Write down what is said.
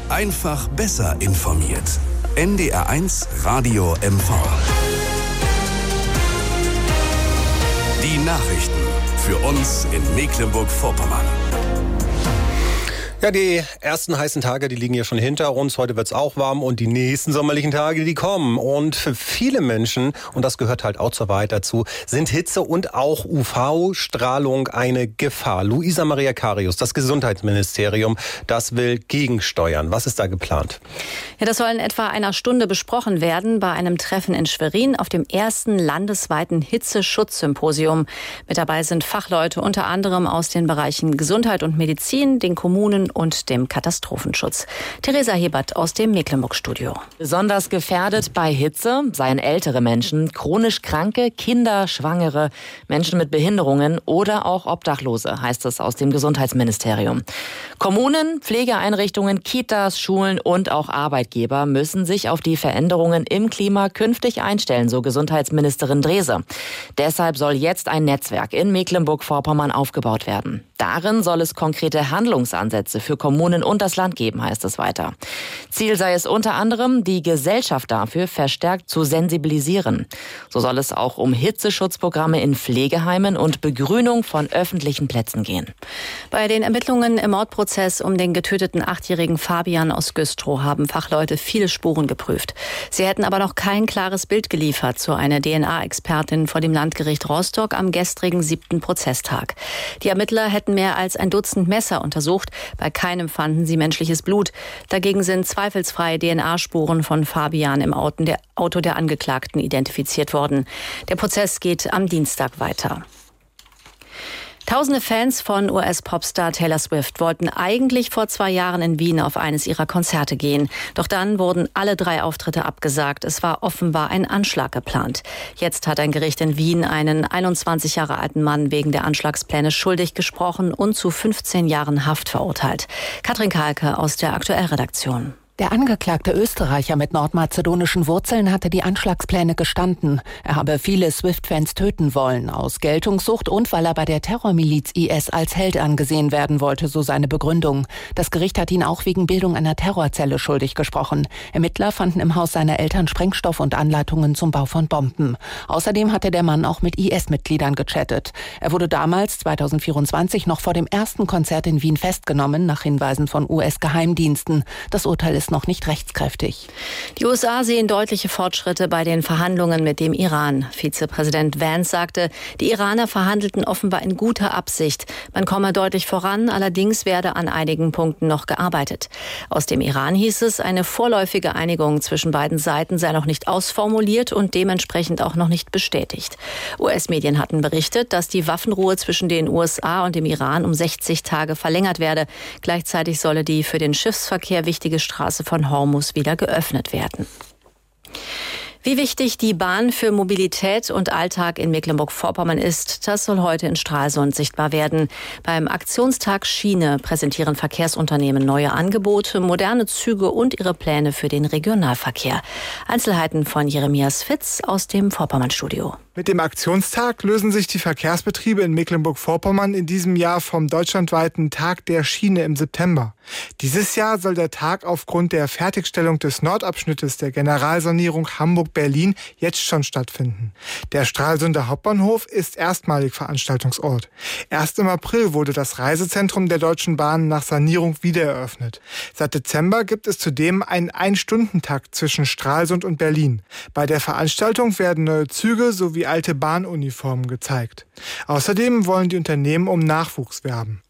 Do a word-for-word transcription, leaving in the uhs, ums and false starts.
Einfach besser informiert. N D R eins Radio M V. Die Nachrichten für uns in Mecklenburg-Vorpommern. Ja, die ersten heißen Tage, die liegen ja schon hinter uns. Heute wird's auch warm und die nächsten sommerlichen Tage, die kommen. Und für viele Menschen, und das gehört halt auch zur Wahrheit dazu, sind Hitze und auch U V-Strahlung eine Gefahr. Luisa Maria Karius, das Gesundheitsministerium, das will gegensteuern. Was ist da geplant? Ja, das soll in etwa einer Stunde besprochen werden bei einem Treffen in Schwerin auf dem ersten landesweiten Hitzeschutzsymposium. Mit dabei sind Fachleute unter anderem aus den Bereichen Gesundheit und Medizin, den Kommunen und dem Katastrophenschutz. Theresa Hebert aus dem Mecklenburg-Studio. Besonders gefährdet bei Hitze seien ältere Menschen, chronisch Kranke, Kinder, Schwangere, Menschen mit Behinderungen oder auch Obdachlose, heißt es aus dem Gesundheitsministerium. Kommunen, Pflegeeinrichtungen, Kitas, Schulen und auch Arbeitgeber müssen sich auf die Veränderungen im Klima künftig einstellen, so Gesundheitsministerin Drese. Deshalb soll jetzt ein Netzwerk in Mecklenburg-Vorpommern aufgebaut werden. Darin soll es konkrete Handlungsansätze für Kommunen und das Land geben, heißt es weiter. Ziel sei es unter anderem, die Gesellschaft dafür verstärkt zu sensibilisieren. So soll es auch um Hitzeschutzprogramme in Pflegeheimen und Begrünung von öffentlichen Plätzen gehen. Bei den Ermittlungen im Mordprozess um den getöteten achtjährigen Fabian aus Güstrow haben Fachleute viele Spuren geprüft. Sie hätten aber noch kein klares Bild geliefert, so eine D N A-Expertin vor dem Landgericht Rostock am gestrigen siebten Prozesstag. Die Ermittler hätten mehr als ein Dutzend Messer untersucht. Bei keinem fanden sie menschliches Blut. Dagegen sind zweifelsfrei D N A-Spuren von Fabian im Auto der, Auto der Angeklagten identifiziert worden. Der Prozess geht am Dienstag weiter. Tausende Fans von U S-Popstar Taylor Swift wollten eigentlich vor zwei Jahren in Wien auf eines ihrer Konzerte gehen. Doch dann wurden alle drei Auftritte abgesagt. Es war offenbar ein Anschlag geplant. Jetzt hat ein Gericht in Wien einen einundzwanzig Jahre alten Mann wegen der Anschlagspläne schuldig gesprochen und zu fünfzehn Jahren Haft verurteilt. Katrin Kahlke aus der Aktuellredaktion. Der angeklagte Österreicher mit nordmazedonischen Wurzeln hatte die Anschlagspläne gestanden. Er habe viele Swift-Fans töten wollen, aus Geltungssucht und weil er bei der Terrormiliz I S als Held angesehen werden wollte, so seine Begründung. Das Gericht hat ihn auch wegen Bildung einer Terrorzelle schuldig gesprochen. Ermittler fanden im Haus seiner Eltern Sprengstoff und Anleitungen zum Bau von Bomben. Außerdem hatte der Mann auch mit I S-Mitgliedern gechattet. Er wurde damals, zweitausendvierundzwanzig, noch vor dem ersten Konzert in Wien festgenommen, nach Hinweisen von U S-Geheimdiensten. Das Urteil ist noch nicht rechtskräftig. Die U S A sehen deutliche Fortschritte bei den Verhandlungen mit dem Iran. Vizepräsident Vance sagte, die Iraner verhandelten offenbar in guter Absicht. Man komme deutlich voran, allerdings werde an einigen Punkten noch gearbeitet. Aus dem Iran hieß es, eine vorläufige Einigung zwischen beiden Seiten sei noch nicht ausformuliert und dementsprechend auch noch nicht bestätigt. U S-Medien hatten berichtet, dass die Waffenruhe zwischen den U S A und dem Iran um sechzig Tage verlängert werde. Gleichzeitig solle die für den Schiffsverkehr wichtige Straße von Hormuz wieder geöffnet werden. Wie wichtig die Bahn für Mobilität und Alltag in Mecklenburg-Vorpommern ist, das soll heute in Stralsund sichtbar werden. Beim Aktionstag Schiene präsentieren Verkehrsunternehmen neue Angebote, moderne Züge und ihre Pläne für den Regionalverkehr. Einzelheiten von Jeremias Fitz aus dem Vorpommern-Studio. Mit dem Aktionstag lösen sich die Verkehrsbetriebe in Mecklenburg-Vorpommern in diesem Jahr vom deutschlandweiten Tag der Schiene im September. Dieses Jahr soll der Tag aufgrund der Fertigstellung des Nordabschnittes der Generalsanierung Hamburg-Berlin jetzt schon stattfinden. Der Stralsunder Hauptbahnhof ist erstmalig Veranstaltungsort. Erst im April wurde das Reisezentrum der Deutschen Bahn nach Sanierung wiedereröffnet. Seit Dezember gibt es zudem einen Ein-Stunden-Takt zwischen Stralsund und Berlin. Bei der Veranstaltung werden neue Züge sowie alte Bahnuniformen gezeigt. Außerdem wollen die Unternehmen um Nachwuchs werben.